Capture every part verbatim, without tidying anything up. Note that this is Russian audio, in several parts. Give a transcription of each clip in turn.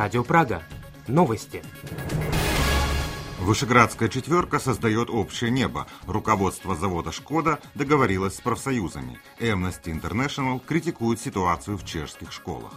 Радио Прага. Новости. Вышеградская четверка создает общее небо. Руководство завода «Шкода» договорилось с профсоюзами. Amnesty International критикует ситуацию в чешских школах.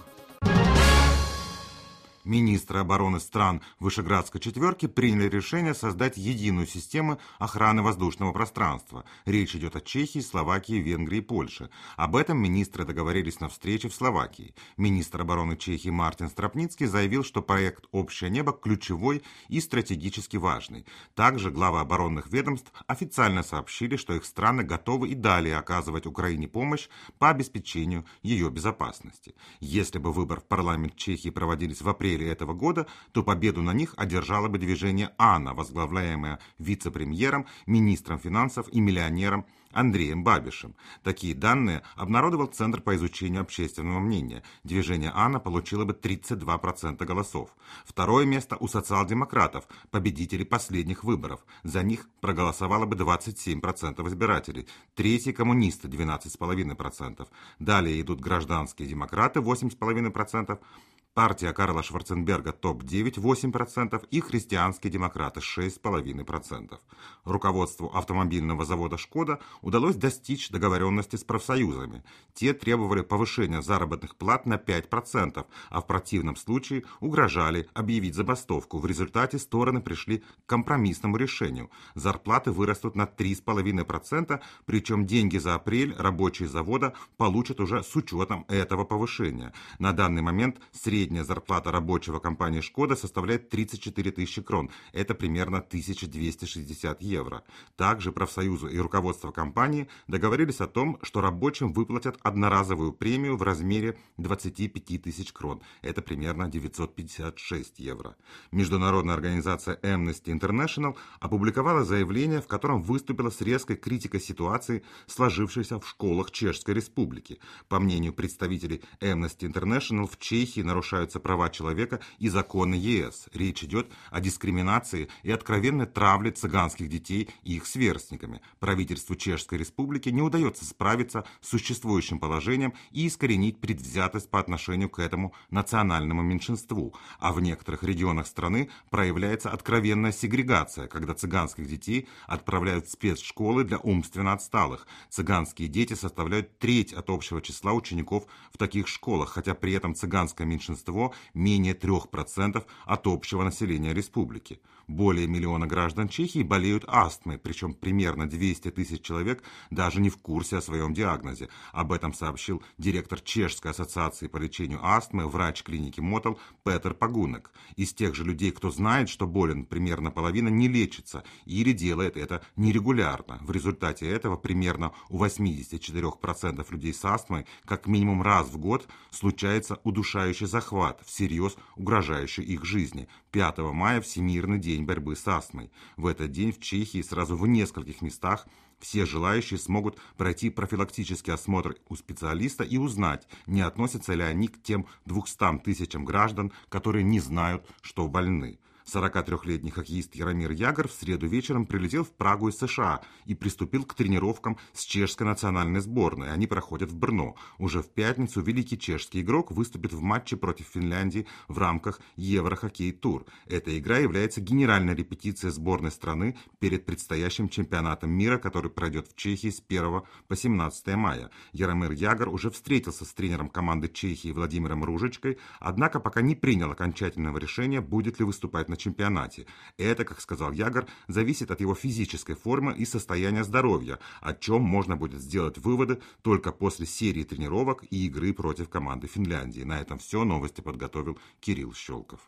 Министры обороны стран Вышеградской четверки приняли решение создать единую систему охраны воздушного пространства. Речь идет о Чехии, Словакии, Венгрии и Польше. Об этом министры договорились на встрече в Словакии. Министр обороны Чехии Мартин Страпницкий заявил, что проект «Общее небо» ключевой и стратегически важный. Также главы оборонных ведомств официально сообщили, что их страны готовы и далее оказывать Украине помощь по обеспечению ее безопасности. Если бы выборы в парламент Чехии проводились в апреле этого года, то победу на них одержало бы движение АНА, возглавляемое вице-премьером, министром финансов и миллионером Андреем Бабишем. Такие данные обнародовал Центр по изучению общественного мнения. Движение АНА получило бы тридцать два процента голосов. Второе место у социал-демократов, победителей последних выборов. За них проголосовало бы двадцать семь процентов избирателей. Третий – коммунисты, двенадцать целых пять десятых процента. Далее идут гражданские демократы, восемь целых пять десятых процента. Партия Карла Шварценберга топ девять – восемь процентов и христианские демократы шесть целых пять десятых процента. Руководству автомобильного завода «Шкода» удалось достичь договоренности с профсоюзами. Те требовали повышения заработных плат на пять процентов, а в противном случае угрожали объявить забастовку. В результате стороны пришли к компромиссному решению. Зарплаты вырастут на три целых пять десятых процента, причем деньги за апрель рабочие завода получат уже с учетом этого повышения. На данный момент средняя Средняя зарплата рабочего компании «Шкода» составляет тридцать четыре тысячи крон. Это примерно тысяча двести шестьдесят евро. Также профсоюзы и руководство компании договорились о том, что рабочим выплатят одноразовую премию в размере двадцать пять тысяч крон. Это примерно девятьсот пятьдесят шесть евро. Международная организация Amnesty International опубликовала заявление, в котором выступила с резкой критикой ситуации, сложившейся в школах Чешской Республики. По мнению представителей Amnesty International, в Чехии нарушают права человека и законы ЕС. Речь идет о дискриминации и откровенной травле цыганских детей и их сверстниками. Правительству Чешской Республики не удается справиться с существующим положением и искоренить предвзятость по отношению к этому национальному меньшинству. А в некоторых регионах страны проявляется откровенная сегрегация, когда цыганских детей отправляют в спецшколы для умственно отсталых. Цыганские дети составляют треть от общего числа учеников в таких школах, хотя при этом цыганское меньшинство менее трех процентов от общего населения республики. Более миллиона граждан Чехии болеют астмой, причем примерно двести тысяч человек даже не в курсе о своем диагнозе. Об этом сообщил директор Чешской ассоциации по лечению астмы, врач клиники Мотл Петер Пагунек. Из тех же людей, кто знает, что болен, примерно половина не лечится или делает это нерегулярно. В результате этого примерно у восемьдесят четыре процента людей с астмой как минимум раз в год случается удушающий захват, всерьез угрожающий их жизни. пятого мая Всемирный день борьбы с астмой. В этот день в Чехии сразу в нескольких местах все желающие смогут пройти профилактический осмотр у специалиста и узнать, не относятся ли они к тем двухстам тысячам граждан, которые не знают, что больны. сорокатрёхлетний хоккеист Яромир Ягор в среду вечером прилетел в Прагу из США и приступил к тренировкам с чешской национальной сборной. Они проходят в Брно. Уже в пятницу великий чешский игрок выступит в матче против Финляндии в рамках Еврохоккей-тур. Эта игра является генеральной репетицией сборной страны перед предстоящим чемпионатом мира, который пройдет в Чехии с первого по семнадцатое мая. Яромир Ягор уже встретился с тренером команды Чехии Владимиром Ружичкой, однако пока не принял окончательного решения, будет ли выступать на чемпионате. Это, как сказал Ягор, зависит от его физической формы и состояния здоровья, о чем можно будет сделать выводы только после серии тренировок и игры против команды Финляндии. На этом все. Новости подготовил Кирилл Щелков.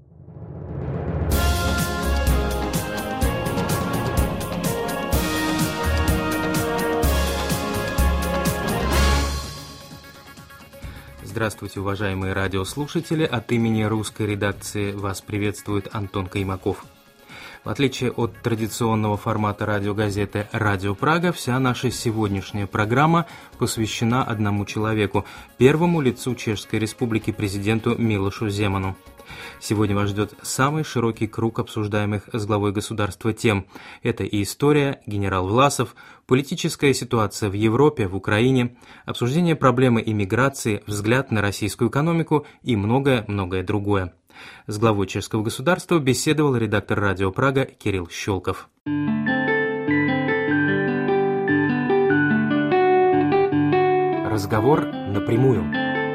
Здравствуйте, уважаемые радиослушатели! От имени русской редакции вас приветствует Антон Каймаков. В отличие от традиционного формата радиогазеты «Радио Прага», вся наша сегодняшняя программа посвящена одному человеку, первому лицу Чешской Республики, президенту Милошу Земану. Сегодня вас ждет самый широкий круг обсуждаемых с главой государства тем. Это и история, генерал Власов, политическая ситуация в Европе, в Украине, обсуждение проблемы иммиграции, взгляд на российскую экономику и многое-многое другое. С главой чешского государства беседовал редактор «Радио Прага» Кирилл Щелков. Разговор напрямую.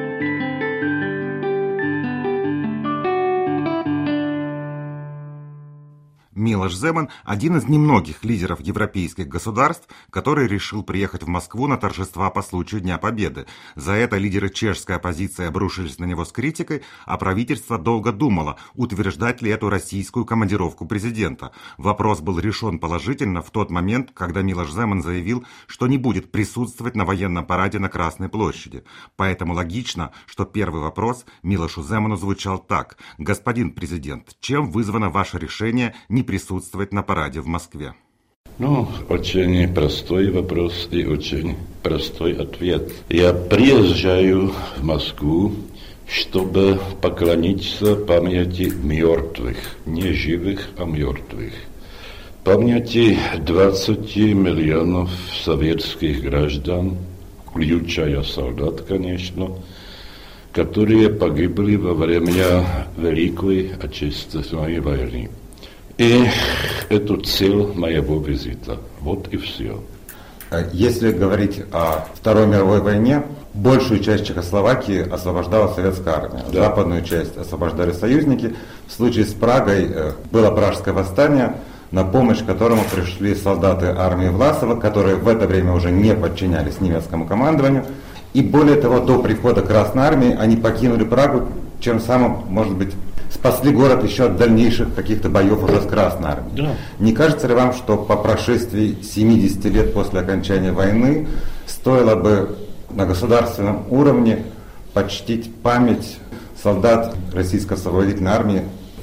Милош Земан – один из немногих лидеров европейских государств, который решил приехать в Москву на торжества по случаю Дня Победы. За это лидеры чешской оппозиции обрушились на него с критикой, а правительство долго думало, утверждать ли эту российскую командировку президента. Вопрос был решен положительно в тот момент, когда Милош Земан заявил, что не будет присутствовать на военном параде на Красной площади. Поэтому логично, что первый вопрос Милошу Земану звучал так: «Господин президент, чем вызвано ваше решение не присутствовать на параде в Москве?» Ну, очень простой вопрос и очень простой ответ. Я приезжаю в Москву, чтобы поклониться памяти мертвых, не живых, а мертвых. Памяти двадцати миллионов советских граждан, включая солдат, конечно, которые погибли во время Великой Отечественной войны. И это цель моего визита. Вот и все. Если говорить о Второй мировой войне, большую часть Чехословакии освобождала советская армия. Да. Западную часть освобождали союзники. В случае с Прагой было Пражское восстание, на помощь которому пришли солдаты армии Власова, которые в это время уже не подчинялись немецкому командованию. И более того, до прихода Красной армии они покинули Прагу, чем самым, может быть, спасли город еще от дальнейших каких-то боев уже с Красной армией. Да. Не кажется ли вам, что по прошествии семидесяти лет после окончания войны стоило бы на государственном уровне почтить память солдат Российской освободительной армии?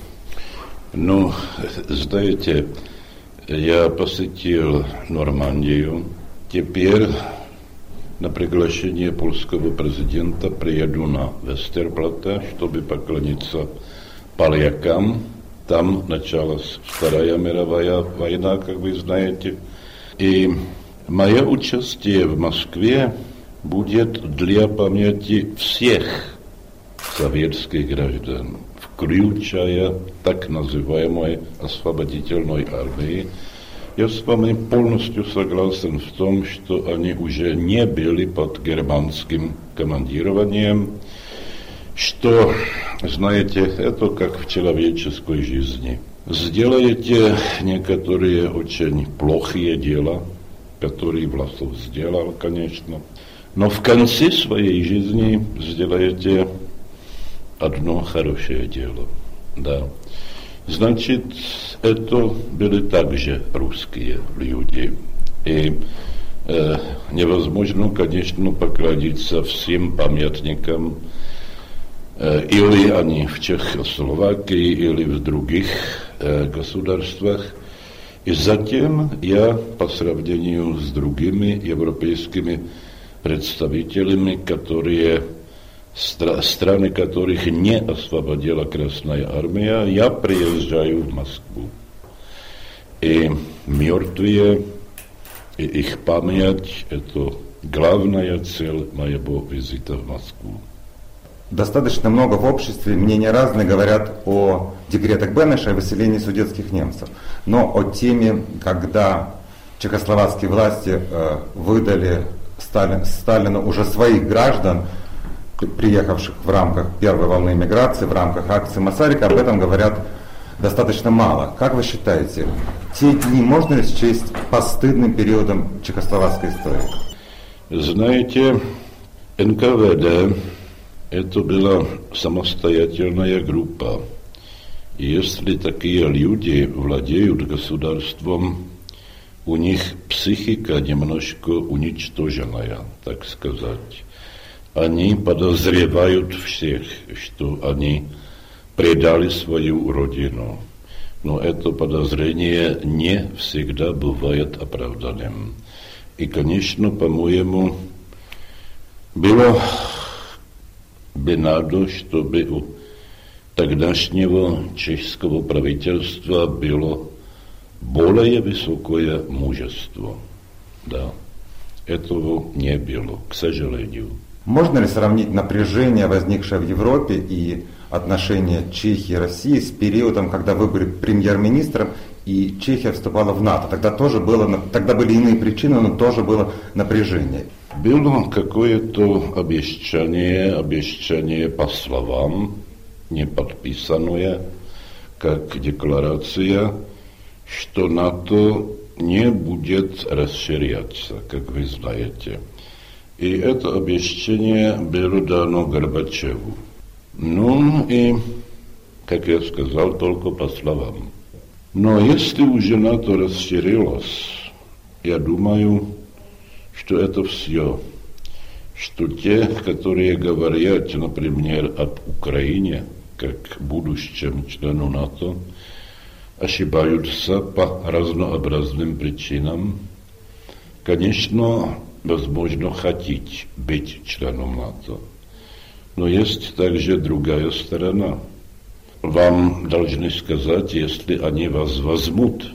Ну, знаете, я посетил Нормандию. Теперь на приглашение польского президента приеду на Вестерплате, чтобы поклониться полякам. Там началась Вторая мировая война, как вы знаете. И мое участие в Москве будет для памяти всех советских граждан, включая так называемой освободительной армии. Я с вами полностью согласен в том, что они уже не были под германским командированием, что, знаете, это как в человеческой жизни. Сделаете некоторые очень плохие дела, которые Власов сделал, конечно, но в конце своей жизни сделаете одно хорошее дело, да. Значит, это были также русские люди. И э, невозможно, конечно, поклониться всем памятникам, э, или они в Чехословакии, или в других э, государствах. И затем я, по сравнению с другими европейскими представителями, которые Стра- страны, которых не освободила Красная армия, я приезжаю в Москву. И мертвые, и их память – это главная цель моего визита в Москву. Достаточно много в обществе, мнения разные, говорят о декретах Бенеша, о выселении судетских немцев. Но о теме, когда чехословацкие власти э, выдали Сталин, Сталину уже своих граждан, приехавших в рамках первой волны миграции, в рамках акции Масарика, об этом говорят достаточно мало. Как вы считаете, те дни можно ли счесть постыдным периодом чехословацкой истории? Знаете, эн ка вэ дэ это была самостоятельная группа. И если такие люди владеют государством, у них психика немножко уничтоженная, так сказать. Они подозревают всех, что они предали свою родину. Но это подозрение не всегда бывает оправданным. И, конечно, по-моему, было бы надо, чтобы у тогдашнего чешского правительства было более высокое мужество. Да, этого не было, к сожалению. Можно ли сравнить напряжение, возникшее в Европе, и отношения Чехии и России с периодом, когда вы были премьер-министром, и Чехия вступала в НАТО. Тогда тоже было, тогда были иные причины, но тоже было напряжение. Было какое-то обещание, обещание по словам, не подписанное, как декларация, что НАТО не будет расширяться, как вы знаете. И это обещание было дано Горбачеву. Ну и, как я сказал, только по словам. Но если уже НАТО расширилось, я думаю, что это все, что те, которые говорят, например, об Украине, как будущем члену НАТО, ошибаются по разнообразным причинам. Конечно, возможно хотеть быть членом НАТО, но есть также другая сторона. Вам должны сказать, если они вас возьмут,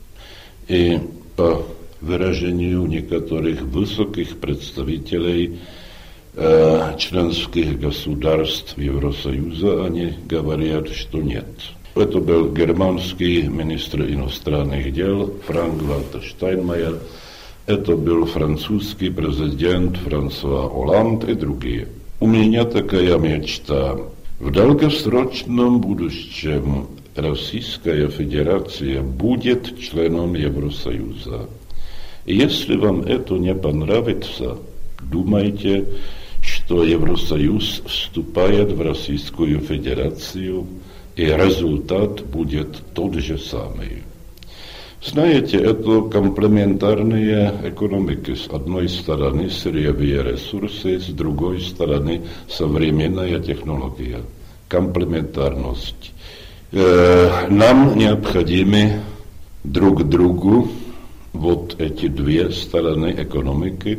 и по выражению некоторых высоких представителей э, членских государств Евросоюза, они говорят, что нет. Это был германский министр иностранных дел Франк-Вальтер Штайнмайер, это был французский президент Франсуа Олланд и другие. У меня такая мечта. В долгосрочном будущем Российская Федерация будет членом Евросоюза. И если вам это не понравится, думайте, что Евросоюз вступает в Российскую Федерацию, и результат будет тот же самый. Знаете, это комплементарные экономики. С одной стороны сырьевые ресурсы, с другой стороны современная технология. Комплементарность. Э, нам необходимы друг другу вот эти две стороны экономики.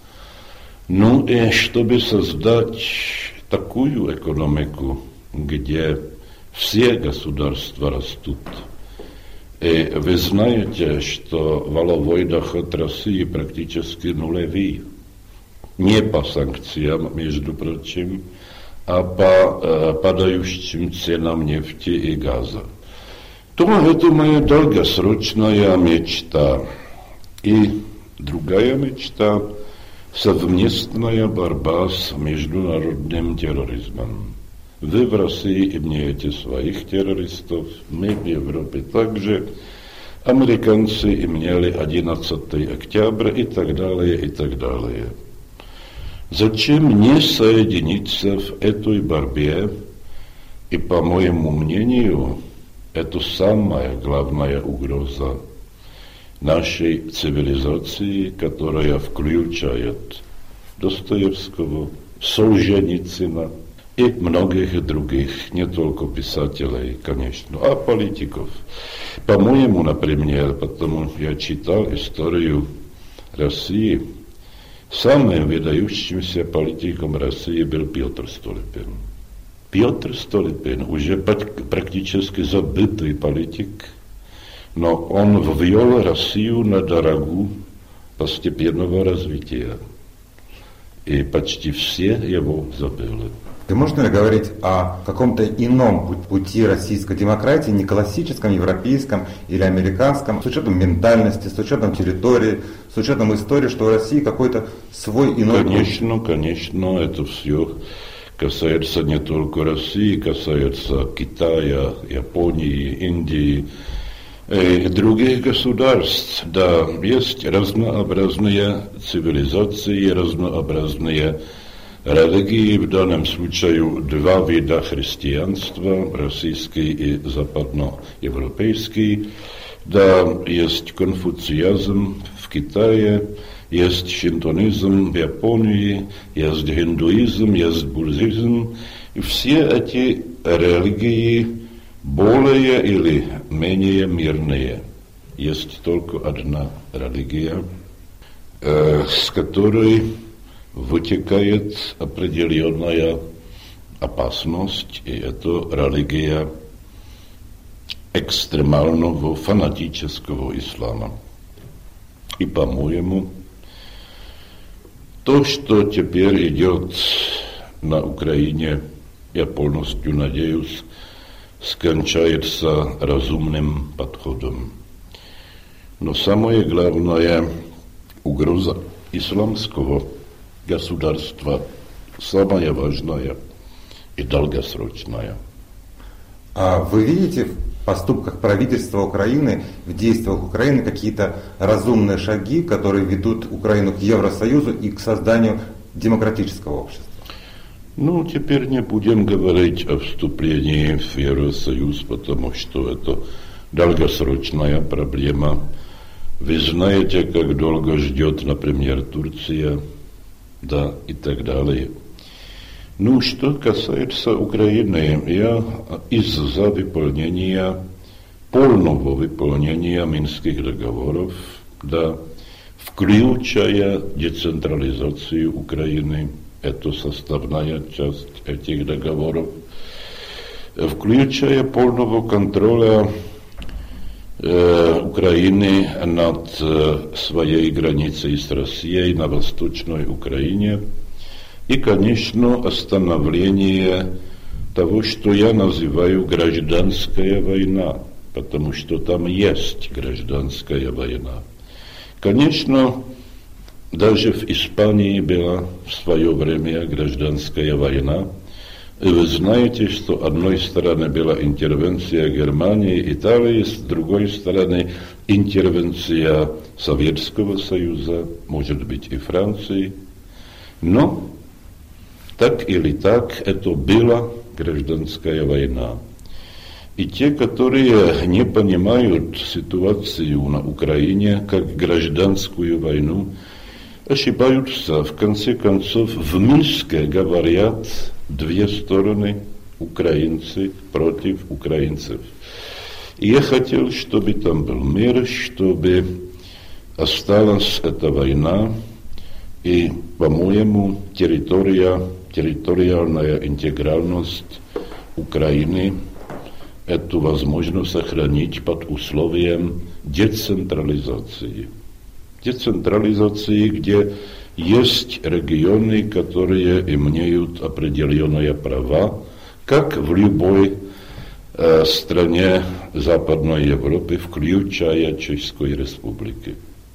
Ну и чтобы создать такую экономику, где все государства растут. И вы знаете, что валовой доход России практически нулевый. Не по санкциям, между прочим, а по э, падающим ценам нефти и газа. То это моя долгосрочная мечта. И другая мечта – совместная борьба с международным терроризмом. Вы в России имеете своих террористов, мы в Европе также. Американцы имели одиннадцатого октября и так далее, и так далее. Зачем не соединиться в этой борьбе? И, по моему мнению, это самая главная угроза нашей цивилизации, которая включает Достоевского, Солженицына и многих других, не только писателей, конечно, а политиков. По-моему, например, потому я читал историю России, самым выдающимся политиком России был Петр Столыпин. Петр Столыпин уже практически забытый политик, но он ввел Россию на дорогу постепенного развития. И почти все его забыли. И можно ли говорить о каком-то ином пути российской демократии, не классическом, европейском или американском, с учетом ментальности, с учетом территории, с учетом истории, что у России какой-то свой иной путь? Конечно, конечно, это все касается не только России, касается Китая, Японии, Индии и других государств. Да, есть разнообразные цивилизации, разнообразные религии, в данном случае два вида христианства, российский и западноевропейский. Да, есть конфуцианизм в Китае, есть шинтоизм в Японии, есть индуизм, есть буддизм. И все эти религии более или менее мирные. Есть только одна религия, э, с которой вытекает определенная опасность, и это религия экстремального фанатического ислама. И, по-моему, то, что теперь идет на Украине, я полностью надеюсь, скончается разумным подходом. Но самое главное, угроза исламского государства самая важная и долгосрочная. А вы видите в поступках правительства Украины, в действиях Украины какие-то разумные шаги, которые ведут Украину к Евросоюзу и к созданию демократического общества? Ну, теперь не будем говорить о вступлении в Евросоюз, потому что это долгосрочная проблема. Вы знаете, как долго ждет, например, Турция, да, и так далее. Ну, что касается Украины, я из-за выполнения, полного выполнения Минских договоров, да, включая децентрализацию Украины, это составная часть этих договоров, включая полного контроля э, Украины над э, своей границей с Россией на Восточной Украине и, конечно, остановление того, что я называю гражданская война, потому что там есть гражданская война. Конечно, даже в Испании была в свое время гражданская война. И вы знаете, что с одной стороны была интервенция Германии, Италии, с другой стороны интервенция Советского Союза, может быть и Франции. Но так или так, это была гражданская война. И те, которые не понимают ситуацию на Украине как гражданскую войну, ошибаются. В конце концов, в Минске говорят две стороны, украинцы против украинцев. И я хотел, чтобы там был мир, чтобы осталась эта война, и, по-моему, территория, территориальная интегральность Украины эту возможно сохранить под условием децентрализации. Децентрализации, где есть регионы, которые имеют определенные права, как в любой э, стране Западной Европы, включая Чешской Республики.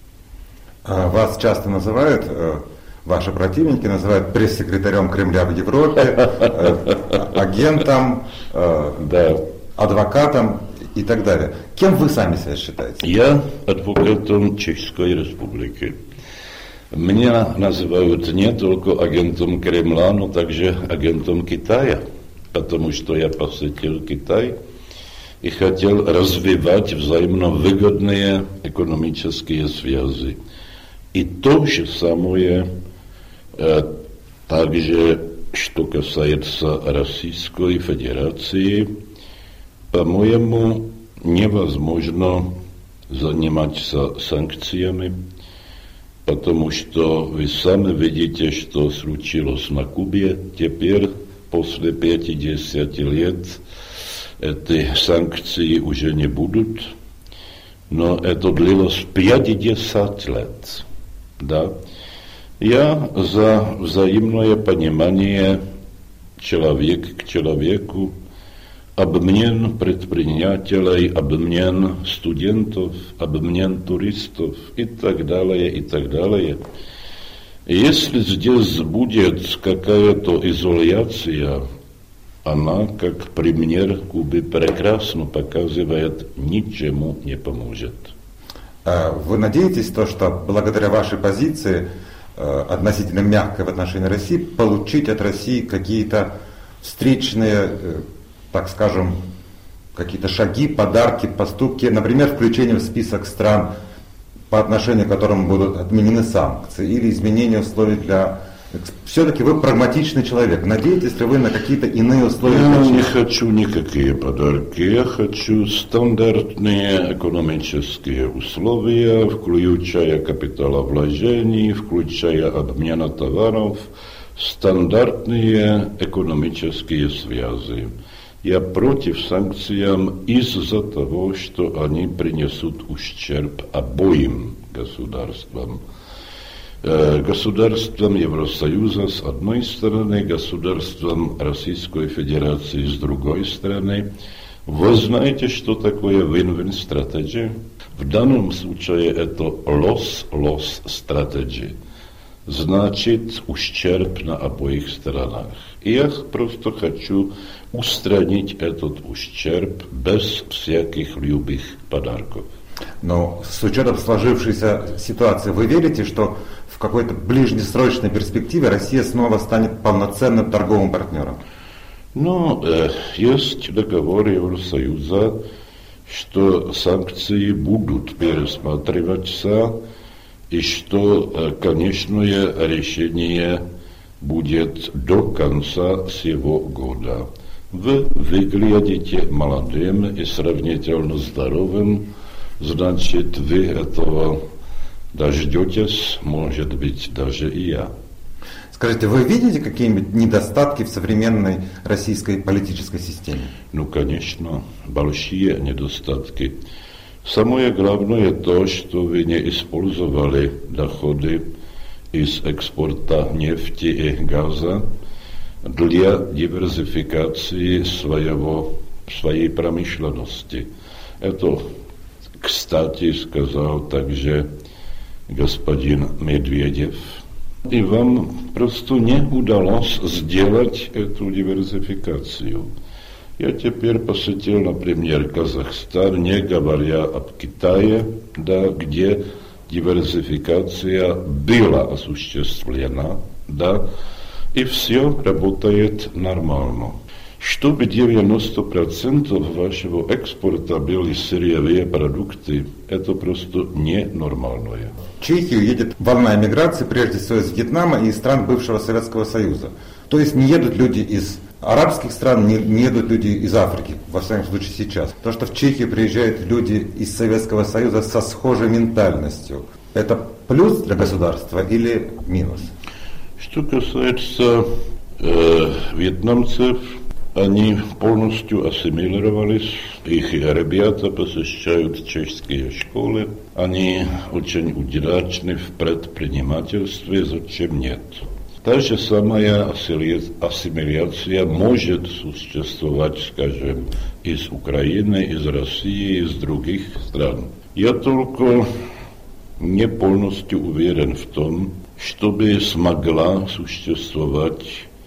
Вас часто называют, э, ваши противники называют пресс-секретарем Кремля в Европе, э, агентом, э, да. адвокатом и так далее. Кем вы сами себя считаете? Я адвокатом Чешской Республики. Меня называют не только агентом Кремля, но также агентом Китая, потому что я посетил Китай и хотел развивать взаимно выгодные экономические связи. И то же самое э, также, что касается Российской Федерации. По-моему, невозможно заниматься санкциями, потому что вы сами видите, что случилось на Кубе. Теперь, после пятидесяти лет, эти санкции уже не будут, но это длилось пятьдесят лет. Да? Я за взаимное понимание человек к человеку, обмен предпринимателей, обмен студентов, обмен туристов и так далее, и так далее. Если здесь будет какая-то изоляция, она, как пример Кубы, прекрасно показывает, ничему не поможет. Вы надеетесь, то, что благодаря вашей позиции, относительно мягкой в отношении России, получить от России какие-то встречные, так скажем, какие-то шаги, подарки, поступки, например, включение в список стран, по отношению к которым будут отменены санкции, или изменение условий для... Все-таки вы прагматичный человек. Надеетесь ли вы на какие-то иные условия? Я не хочу никакие подарки. Я хочу стандартные экономические условия, включая капиталовложения, включая обмен товаров, стандартные экономические связи. Я против санкций из-за того, что они принесут ущерб обоим государствам. государством Евросоюза с одной стороны, государством Российской Федерации с другой стороны. Вы знаете, что такое win-win strategy? В данном случае это loss-loss strategy. Значит, ущерб на обоих сторонах. И я просто хочу устранить этот ущерб без всяких любых подарков. Но с учетом сложившейся ситуации, вы верите, что в какой-то ближнесрочной перспективе Россия снова станет полноценным торговым партнером? Ну, э, есть договор Евросоюза, что санкции будут пересматриваться, и что э, конечное решение будет до конца сего года. Вы выглядите молодым и сравнительно здоровым, значит, вы этого дождетесь, может быть, даже и я. Скажите, вы видите какие-нибудь недостатки в современной российской политической системе? Ну, конечно, большие недостатки. Самое главное то, что вы не использовали доходы из экспорта нефти и газа для диверсификации своего, своей промышленности. Это, кстати, сказал также господин Медведев. И вам просто не удалось сделать эту диверсификацию. Я теперь посетил, например, Казахстан, не говоря об Китае, да, где диверсификация была осуществлена, да, и все работает нормально. Чтобы девяносто процентов вашего экспорта были сырьевые продукты, это просто ненормальное. В Чехию едет волна эмиграции, прежде всего из Вьетнама и из стран бывшего Советского Союза. То есть не едут люди из арабских стран, не, не едут люди из Африки, во всяком случае сейчас. То, что в Чехию приезжают люди из Советского Союза со схожей ментальностью, это плюс для государства или минус? Что касается э, вьетнамцев, они полностью ассимилировались, их ребята посещают чешские школы, они очень удачны в предпринимательстве, зачем нет? Та же самая ассимиляция может существовать, скажем, из Украины, из России, из других стран. Я только не полностью уверен в том, чтобы смогла существовать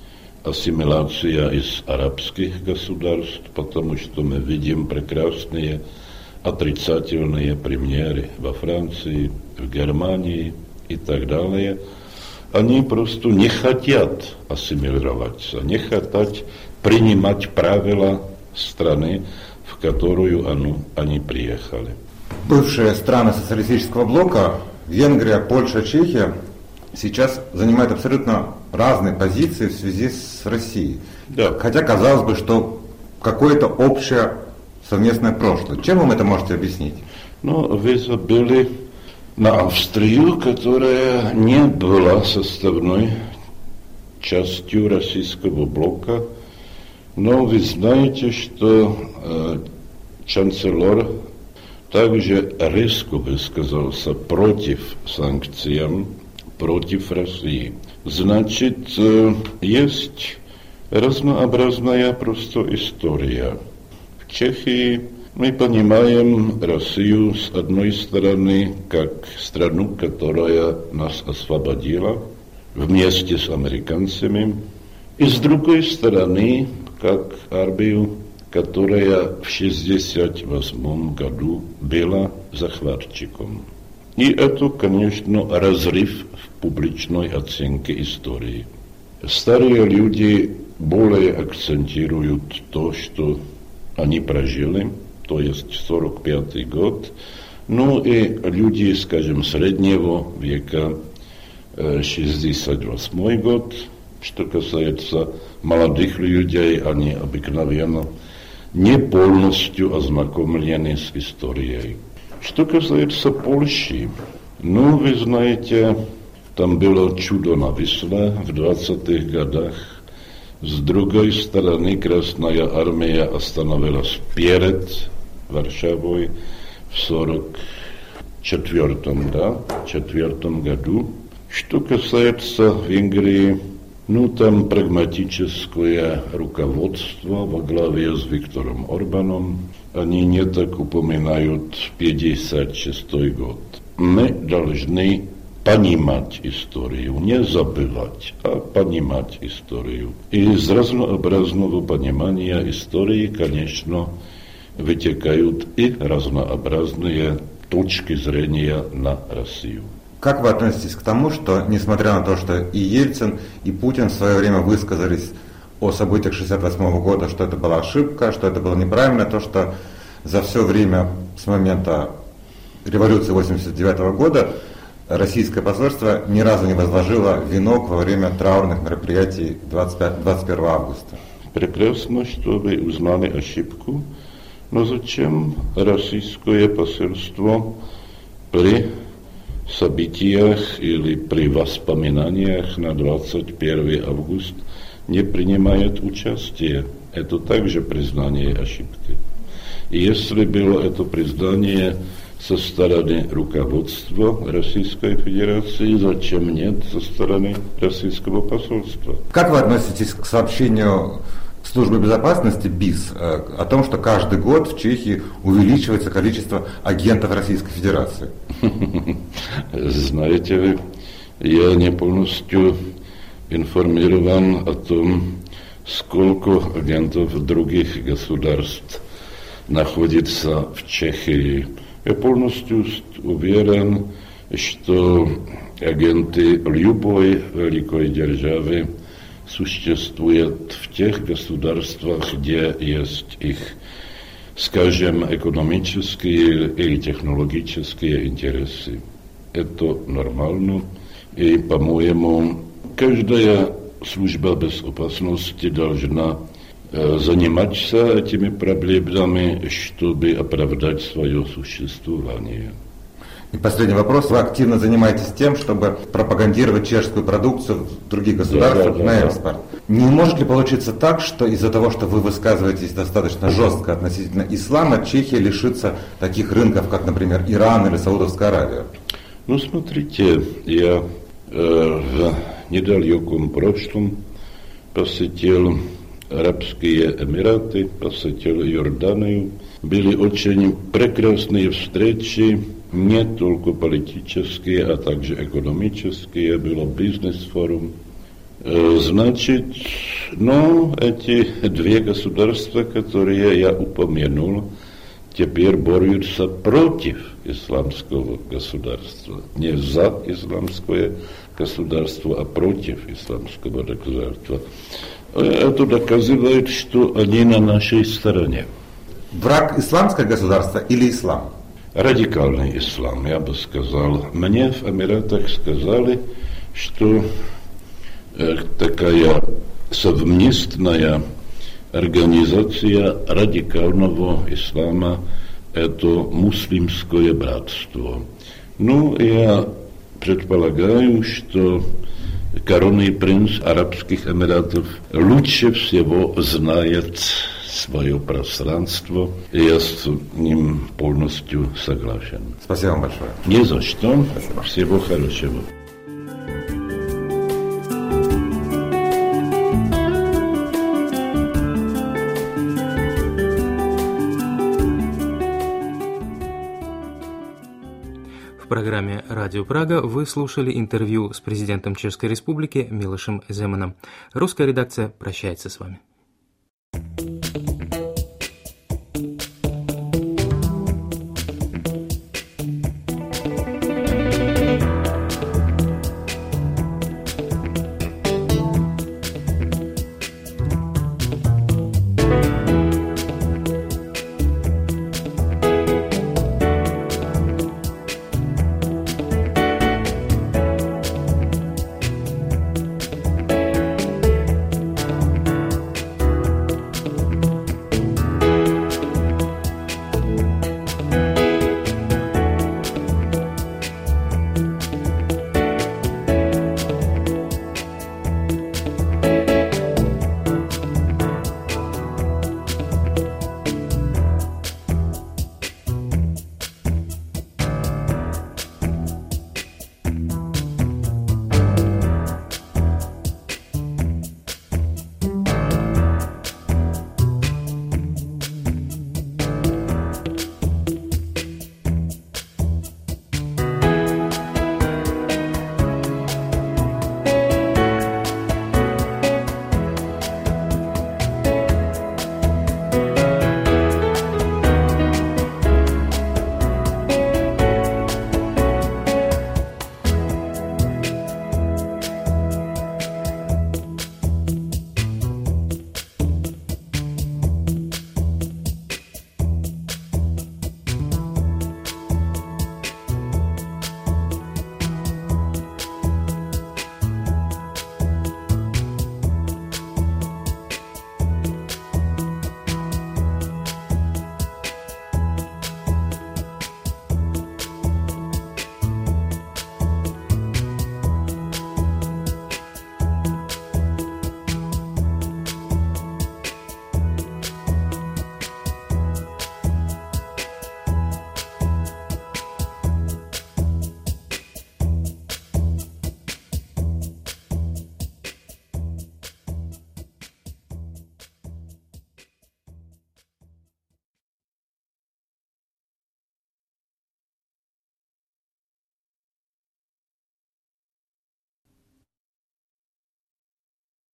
ассимиляция из арабских государств, потому что мы видим прекрасные отрицательные примеры во Франции, в Германии и так далее. Они просто не хотят ассимилироваться, не хотят принимать правила страны, в которую они, они приехали. Бывшие страны социалистического блока, Венгрия, Польша, Чехия, сейчас занимают абсолютно разные позиции в связи с Россией. Да. Хотя казалось бы, что какое-то общее совместное прошлое. Чем вам это можете объяснить? Ну, вы забыли на Австрию, которая не была составной частью российского блока. Но вы знаете, что э, чанцелор также резко высказался против санкций, против России. Значит, есть разнообразная просто история. В Чехии мы понимаем Россию с одной стороны как страну, которая нас освободила вместе с американцами, и с другой стороны как армию, которая в шестьдесят восьмом году была захватчиком. И это, конечно, разрыв в публичной оценке истории. Старые люди более акцентируют то, что они прожили, то есть сорок пятый год, ну и люди, скажем, среднего века, шестьдесят восьмой год. Что касается молодых людей, они обыкновенно не полностью ознакомлены с историей. Что касается Польши, ну, вы знаете, там было чудо на Висле в двадцатых годах. С другой стороны, Красная армия остановилась перед Варшавой в сорок четвёртом, да, четвертом году. Что касается Венгрии, ну там прагматическое руководство во главе с Виктором Орбаном. Они не так упоминают пятьдесят шестой год. Мы должны понимать историю, не забывать, а понимать историю. И из разнообразного понимания истории, конечно, вытекают и разнообразные точки зрения на Россию. Как вы относитесь к тому, что, несмотря на то, что и Ельцин, и Путин в свое время высказались о событиях шестьдесят восьмого года, что это была ошибка, что это было неправильно, то, что за все время с момента революции восемьдесят девятого года российское посольство ни разу не возложило венок во время траурных мероприятий двадцать первого августа? Прекрасно, что вы узнали ошибку, но зачем российское посольство при событиях или при воспоминаниях на двадцать первого августа не принимает участие? Это также признание ошибки. И если было это признание со стороны руководства Российской Федерации, зачем нет со стороны российского посольства? Как вы относитесь к сообщению Службы безопасности БИС о том, что каждый год в Чехии увеличивается количество агентов Российской Федерации? Знаете вы, я не полностью информирован о том, сколько агентов других государств находится в Чехии. Я полностью уверен, что агенты любой великой державы существуют в тех государствах, где есть их, скажем, экономические или технологические интересы. Это нормально. И, по-моему, каждая служба безопасности должна э, заниматься этими проблемами, чтобы оправдать свое существование. И последний вопрос. Вы активно занимаетесь тем, чтобы пропагандировать чешскую продукцию в других государствах да, да, на экспорт. Да. Не может ли получиться так, что из-за того, что вы высказываетесь достаточно жестко относительно ислама, Чехия лишится таких рынков, как, например, Иран или Саудовская Аравия? Ну, смотрите, я э, в недалеком прошлом посетил Арабские Эмираты, посетил Иорданию. Были очень прекрасные встречи, не только политические, а также экономические, было бизнес-форум. Значит, ну, эти две государства, которые я упомянул, теперь борются против исламского государства. Не за исламское государство, а против исламского государства. Это доказывает, что они на нашей стороне. Враг исламское государство или ислам? Радикальный ислам, я бы сказал. Мне в Эмиратах сказали, что э, такая совместная организация радикального ислама – это муслимское братство. Ну, я предполагаю, что коронный принц Арабских Эмиратов лучше всего знает свое пространство, и я с ним полностью согласен. Спасибо вам большое. Не за что. Спасибо. Всего хорошего. В программе «Радио Прага» вы слушали интервью с президентом Чешской Республики Милошем Земаном. Русская редакция прощается с вами.